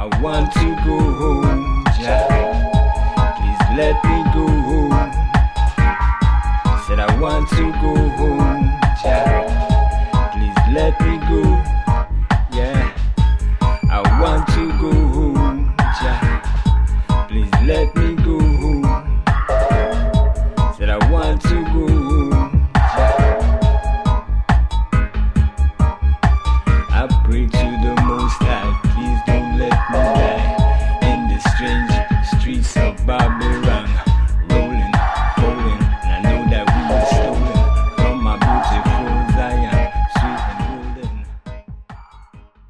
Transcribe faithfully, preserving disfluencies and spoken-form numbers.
I want to go home, Jah. Please let me go home. Said I want to go home, Jah. Please let me go. Yeah, I want to go home, Jah. Please let me go home. Said I want to go